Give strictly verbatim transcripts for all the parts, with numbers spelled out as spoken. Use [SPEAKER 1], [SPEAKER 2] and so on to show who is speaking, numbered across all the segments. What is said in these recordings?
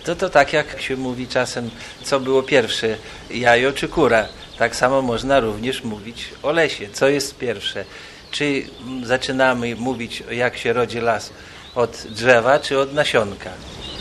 [SPEAKER 1] To to tak jak się mówi czasem, co było pierwsze, jajo czy kura. Tak samo można również mówić o lesie. Co jest pierwsze? Czy zaczynamy mówić, jak się rodzi las od drzewa, czy od nasionka?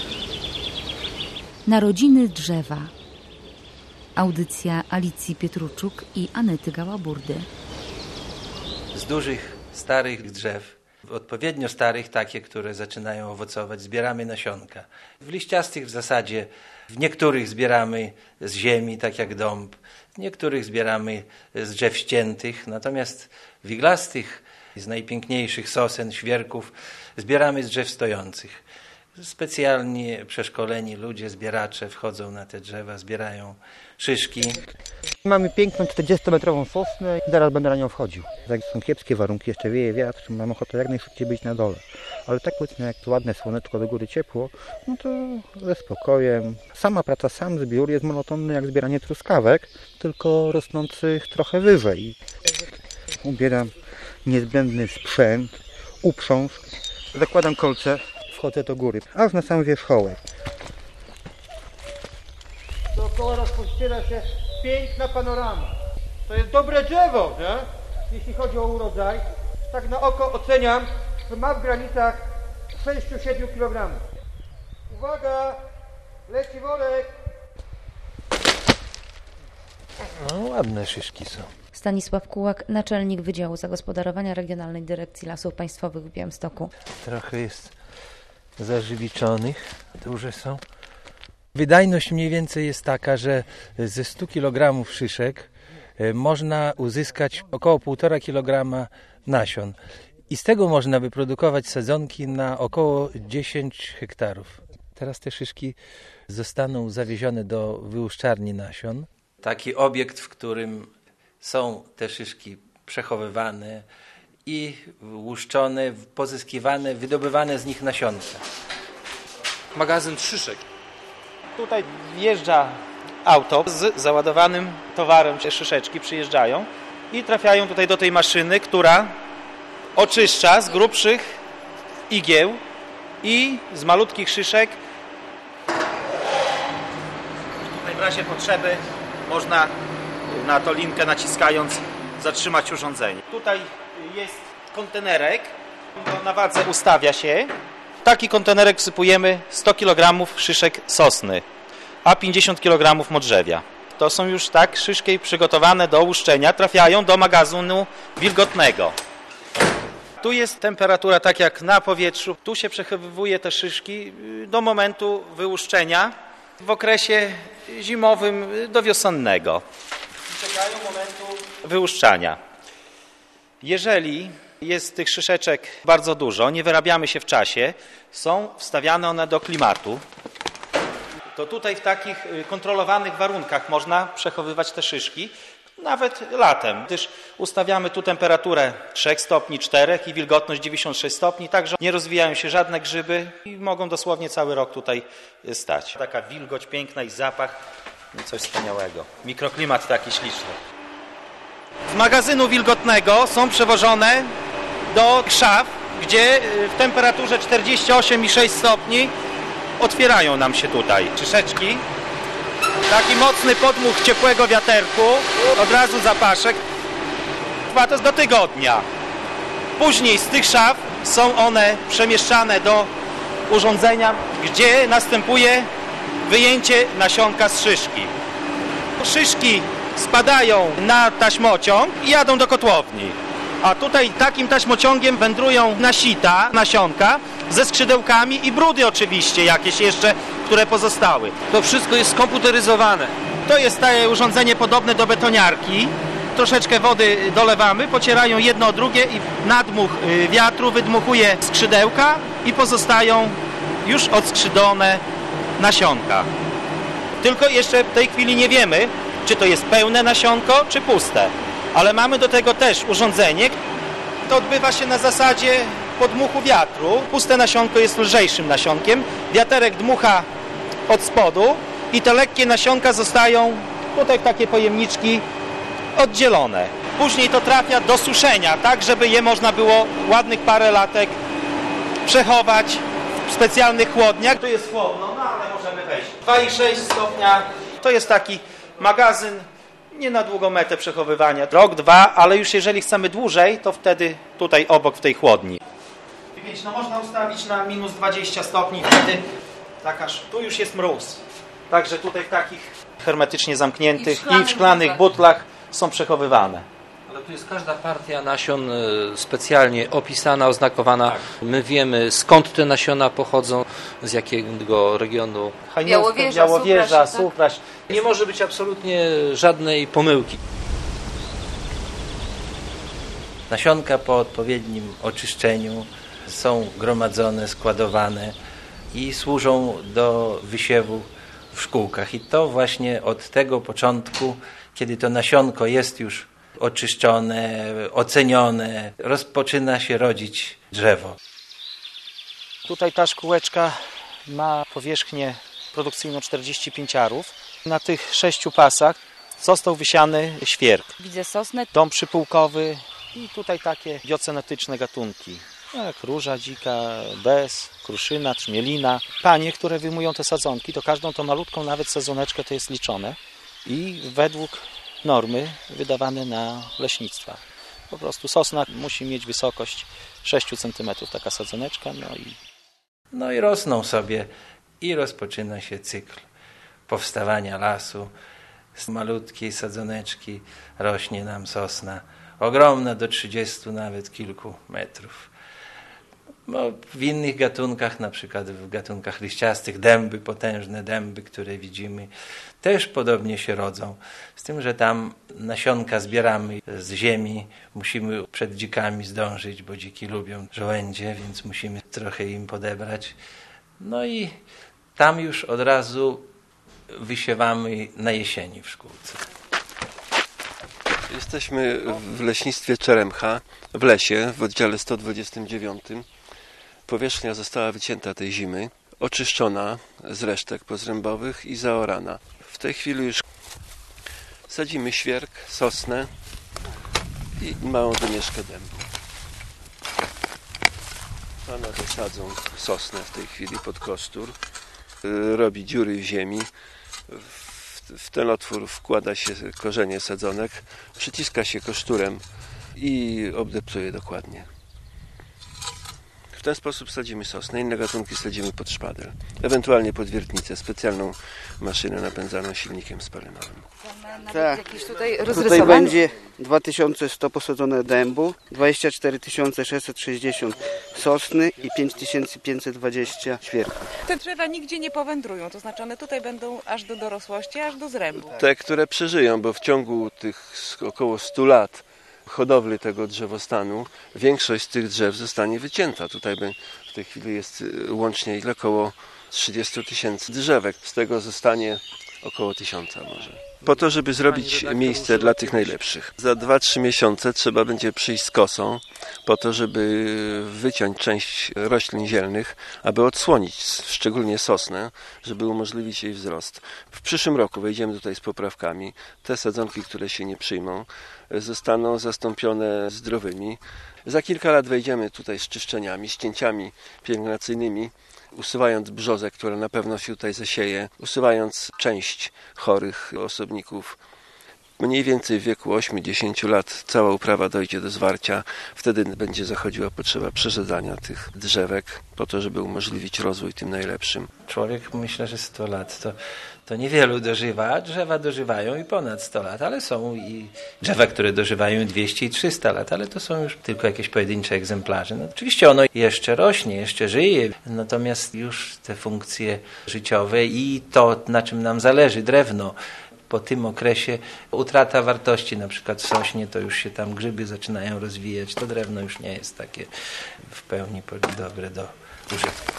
[SPEAKER 2] Narodziny drzewa. Audycja Alicji Pietruczuk i Anety Gałaburdy.
[SPEAKER 1] Z dużych, starych drzew, odpowiednio starych, takie, które zaczynają owocować, zbieramy nasionka. W liściastych w zasadzie, w niektórych zbieramy z ziemi, tak jak dąb, w niektórych zbieramy z drzew ściętych, natomiast w iglastych, z najpiękniejszych sosen, świerków, zbieramy z drzew stojących. Specjalnie przeszkoleni ludzie, zbieracze wchodzą na te drzewa, zbierają szyszki.
[SPEAKER 3] Mamy piękną czterdziestometrową sosnę i zaraz będę na nią wchodził. Jak są kiepskie warunki, jeszcze wieje wiatr, mam ochotę jak najszybciej być na dole. Ale tak powiedzmy, jak to ładne słoneczko, do góry ciepło, no to ze spokojem. Sama praca, sam zbiór jest monotonny jak zbieranie truskawek, tylko rosnących trochę wyżej. Ubieram niezbędny sprzęt, uprząż, zakładam kolce, wchodzę do góry, aż na sam wierzchołek. Dookoła rozpościera się piękna panorama. To jest dobre drzewo, nie? Jeśli chodzi o urodzaj. Tak na oko oceniam, że ma w granicach sześć do siedmiu kilogramów. Uwaga! Leci worek!
[SPEAKER 1] No, ładne szyszki są.
[SPEAKER 2] Stanisław Kułak, naczelnik Wydziału Zagospodarowania Regionalnej Dyrekcji Lasów Państwowych w Białymstoku.
[SPEAKER 1] Trochę jest zażywiczonych, duże są. Wydajność mniej więcej jest taka, że ze stu kilogramów szyszek można uzyskać około półtora kilograma nasion. I z tego można wyprodukować sadzonki na około dziesięć hektarów. Teraz te szyszki zostaną zawiezione do wyłuszczarni nasion. Taki obiekt, w którym są te szyszki przechowywane i łuszczone, pozyskiwane, wydobywane z nich nasionka.
[SPEAKER 4] Magazyn szyszek.
[SPEAKER 5] Tutaj wjeżdża auto z załadowanym towarem, szyszeczki przyjeżdżają i trafiają tutaj do tej maszyny, która oczyszcza z grubszych igieł i z malutkich szyszek. Tutaj w razie potrzeby można na tą linkę naciskając zatrzymać urządzenie. Tutaj jest kontenerek, na wadze ustawia się. W taki kontenerek wsypujemy sto kilogramów szyszek sosny, a pięćdziesiąt kilogramów modrzewia. To są już tak szyszki przygotowane do łuszczenia, trafiają do magazynu wilgotnego. Tu jest temperatura tak jak na powietrzu. Tu się przechowuje te szyszki do momentu wyłuszczenia w okresie zimowym do wiosennego. Czekają momentu wyłuszczania. Jeżeli jest tych szyszeczek bardzo dużo, nie wyrabiamy się w czasie, są wstawiane one do klimatu, to tutaj w takich kontrolowanych warunkach można przechowywać te szyszki, nawet latem, gdyż ustawiamy tu temperaturę trzy stopni, cztery i wilgotność dziewięćdziesiąt sześć stopni, także nie rozwijają się żadne grzyby i mogą dosłownie cały rok tutaj stać. Taka wilgoć piękna i zapach, coś wspaniałego. Mikroklimat taki śliczny. Z magazynu wilgotnego są przewożone do szaf, gdzie w temperaturze czterdzieści osiem i sześć stopni otwierają nam się tutaj szyszeczki. Taki mocny podmuch ciepłego wiaterku, od razu zapaszek. Trwa to do tygodnia. Później z tych szaf są one przemieszczane do urządzenia, gdzie następuje wyjęcie nasionka z szyszki. Szyszki spadają na taśmociąg i jadą do kotłowni. A tutaj takim taśmociągiem wędrują nasita, nasionka ze skrzydełkami i brudy oczywiście jakieś jeszcze, które pozostały.
[SPEAKER 4] To wszystko jest skomputeryzowane.
[SPEAKER 5] To jest takie urządzenie podobne do betoniarki. Troszeczkę wody dolewamy, pocierają jedno o drugie i nadmuch wiatru wydmuchuje skrzydełka i pozostają już odskrzydlone nasionka. Tylko jeszcze w tej chwili nie wiemy, czy to jest pełne nasionko, czy puste. Ale mamy do tego też urządzenie. To odbywa się na zasadzie podmuchu wiatru. Puste nasionko jest lżejszym nasionkiem. Wiaterek dmucha od spodu i te lekkie nasionka zostają tutaj w takie pojemniczki oddzielone. Później to trafia do suszenia, tak żeby je można było ładnych parę latek przechować w w specjalnych chłodniach. Tu jest chłodno, no ale możemy wejść. dwa i sześć stopnia. To jest taki magazyn nie na długą metę przechowywania. Rok, dwa, ale już jeżeli chcemy dłużej, to wtedy tutaj obok w tej chłodni. Więc no można ustawić na minus dwadzieścia stopni, wtedy tak aż tu już jest mróz. Także tutaj w takich hermetycznie zamkniętych i w szklanych, i w szklanych butlach są przechowywane.
[SPEAKER 4] Ale tu jest każda partia nasion specjalnie opisana, oznakowana. Tak. My wiemy, skąd te nasiona pochodzą, z jakiego regionu.
[SPEAKER 2] Białowieża,
[SPEAKER 5] Białowieża,
[SPEAKER 2] Supraś,
[SPEAKER 5] Supraś.
[SPEAKER 4] Tak? Nie może być absolutnie żadnej pomyłki.
[SPEAKER 1] Nasionka po odpowiednim oczyszczeniu są gromadzone, składowane i służą do wysiewu w szkółkach. I to właśnie od tego początku, kiedy to nasionko jest już oczyszczone, ocenione, rozpoczyna się rodzić drzewo.
[SPEAKER 5] Tutaj ta szkółeczka ma powierzchnię produkcyjną czterdzieści pięć arów. Na tych sześciu pasach został wysiany świerk.
[SPEAKER 2] Widzę sosnę.
[SPEAKER 5] Dąb przypółkowy i tutaj takie biocenetyczne gatunki. Jak róża dzika, bez, kruszyna, trzmielina. Panie, które wyjmują te sadzonki, to każdą tą malutką nawet sadzoneczkę to jest liczone i według normy wydawane na leśnictwa. Po prostu sosna musi mieć wysokość sześć centymetrów, taka sadzoneczka. No i...
[SPEAKER 1] no i rosną sobie i rozpoczyna się cykl powstawania lasu. Z malutkiej sadzoneczki rośnie nam sosna, ogromna do trzydziestu nawet kilku metrów. No, w innych gatunkach, na przykład w gatunkach liściastych, dęby, potężne dęby, które widzimy, też podobnie się rodzą. Z tym, że tam nasionka zbieramy z ziemi, musimy przed dzikami zdążyć, bo dziki lubią żołędzie, więc musimy trochę im podebrać. No i tam już od razu wysiewamy na jesieni w szkółce.
[SPEAKER 6] Jesteśmy w leśnictwie Czeremcha, w lesie, w oddziale sto dwudziestym dziewiątym. Powierzchnia została wycięta tej zimy, oczyszczona z resztek pozrębowych i zaorana. W tej chwili już sadzimy świerk, sosnę i małą domieszkę dębu. Panowie sadzą sosnę w tej chwili pod kostur, robi dziury w ziemi. W ten otwór wkłada się korzenie sadzonek, przyciska się koszturem i obdeptuje dokładnie. W ten sposób sadzimy sosnę, inne gatunki sadzimy pod szpadel, ewentualnie pod wiertnicę, specjalną maszynę napędzaną silnikiem spalinowym.
[SPEAKER 7] Tak.
[SPEAKER 2] Jakiś tutaj
[SPEAKER 7] Tutaj będzie dwa tysiące sto posadzone dębu, dwadzieścia cztery tysiące sześćset sześćdziesiąt sosny i pięć tysięcy pięćset dwadzieścia świerków.
[SPEAKER 8] Te drzewa nigdzie nie powędrują, to znaczy one tutaj będą aż do dorosłości, aż do zrębu.
[SPEAKER 6] Te, które przeżyją, bo w ciągu tych około stu lat hodowli tego drzewostanu większość z tych drzew zostanie wycięta. Tutaj w tej chwili jest łącznie około trzydzieści tysięcy drzewek. Z tego zostanie około tysiąca może. Po to, żeby zrobić miejsce dla tych najlepszych. Za dwa trzy miesiące trzeba będzie przyjść z kosą po to, żeby wyciąć część roślin zielnych, aby odsłonić szczególnie sosnę, żeby umożliwić jej wzrost. W przyszłym roku wejdziemy tutaj z poprawkami. Te sadzonki, które się nie przyjmą, zostaną zastąpione zdrowymi. Za kilka lat wejdziemy tutaj z czyszczeniami, ścięciami pielęgnacyjnymi, usuwając brzozę, która na pewno się tutaj zasieje, usuwając część chorych osobników. Mniej więcej w wieku ośmiu do dziesięciu lat cała uprawa dojdzie do zwarcia. Wtedy będzie zachodziła potrzeba przerzedzania tych drzewek po to, żeby umożliwić rozwój tym najlepszym.
[SPEAKER 1] Człowiek, myślę, że sto lat to, to niewielu dożywa. Drzewa dożywają i ponad sto lat, ale są i drzewa, które dożywają dwieście i trzysta lat, ale to są już tylko jakieś pojedyncze egzemplarze. No, oczywiście ono jeszcze rośnie, jeszcze żyje, natomiast już te funkcje życiowe i to, na czym nam zależy, drewno, po tym okresie utrata wartości, na przykład w sośnie, to już się tam grzyby zaczynają rozwijać, to drewno już nie jest takie w pełni dobre do użytku.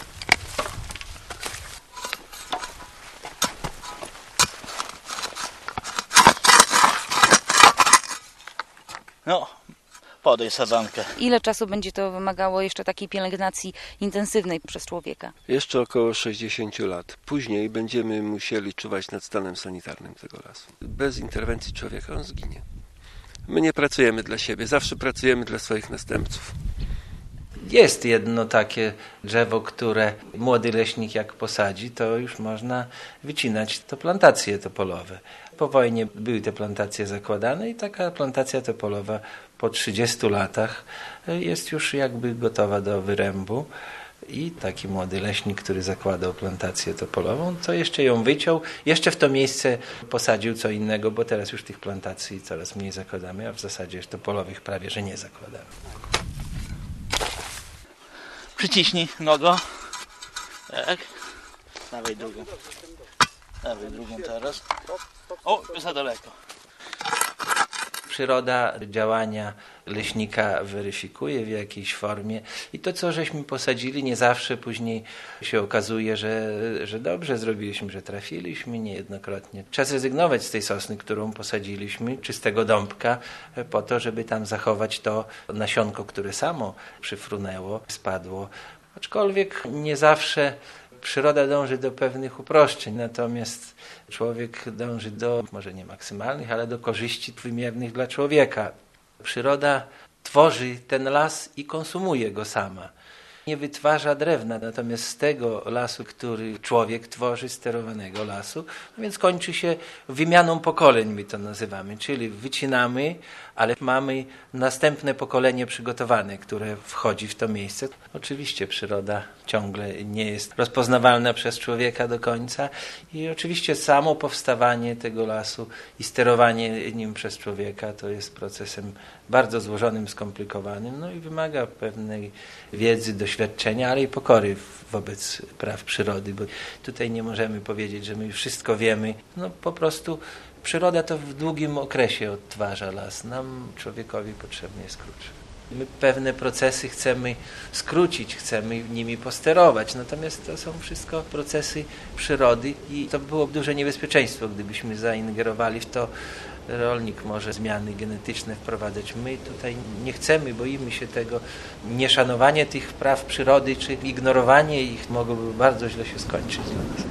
[SPEAKER 9] No, podaj sadzonkę.
[SPEAKER 2] Ile czasu będzie to wymagało jeszcze takiej pielęgnacji intensywnej przez człowieka?
[SPEAKER 6] Jeszcze około sześćdziesięciu lat. Później będziemy musieli czuwać nad stanem sanitarnym tego lasu. Bez interwencji człowieka on zginie. My nie pracujemy dla siebie, zawsze pracujemy dla swoich następców.
[SPEAKER 1] Jest jedno takie drzewo, które młody leśnik jak posadzi, to już można wycinać. To plantacje topolowe. Po wojnie były te plantacje zakładane i taka plantacja topolowa po trzydziestu latach jest już jakby gotowa do wyrębu. I taki młody leśnik, który zakładał plantację topolową, to jeszcze ją wyciął, jeszcze w to miejsce posadził co innego, bo teraz już tych plantacji coraz mniej zakładamy, a w zasadzie topolowych prawie że nie zakładamy.
[SPEAKER 9] Przyciśnij nogą. Tak. Dawaj drugą. Dawaj drugą teraz. O, za daleko.
[SPEAKER 1] Przyroda działania leśnika weryfikuje w jakiejś formie i to, co żeśmy posadzili, nie zawsze później się okazuje, że, że dobrze zrobiliśmy, że trafiliśmy niejednokrotnie. Trzeba zrezygnować z tej sosny, którą posadziliśmy, czy z tego dąbka, po to, żeby tam zachować to nasionko, które samo przyfrunęło, spadło. Aczkolwiek nie zawsze przyroda dąży do pewnych uproszczeń, natomiast człowiek dąży do, może nie maksymalnych, ale do korzyści wymiernych dla człowieka. Przyroda tworzy ten las i konsumuje go sama. Nie wytwarza drewna, natomiast z tego lasu, który człowiek tworzy, sterowanego lasu, no więc kończy się wymianą pokoleń, my to nazywamy, czyli wycinamy, ale mamy następne pokolenie przygotowane, które wchodzi w to miejsce. Oczywiście przyroda ciągle nie jest rozpoznawalna przez człowieka do końca i oczywiście samo powstawanie tego lasu i sterowanie nim przez człowieka to jest procesem bardzo złożonym, skomplikowanym, no i wymaga pewnej wiedzy, doświadczenia, ale i pokory wobec praw przyrody, bo tutaj nie możemy powiedzieć, że my wszystko wiemy. No po prostu przyroda to w długim okresie odtwarza las. Nam, człowiekowi, potrzebny jest krótszy. My pewne procesy chcemy skrócić, chcemy nimi posterować, natomiast to są wszystko procesy przyrody i to byłoby duże niebezpieczeństwo, gdybyśmy zaingerowali w to. Rolnik może zmiany genetyczne wprowadzać. My tutaj nie chcemy, boimy się tego. Nieszanowanie tych praw przyrody czy ignorowanie ich mogłoby bardzo źle się skończyć dla nas.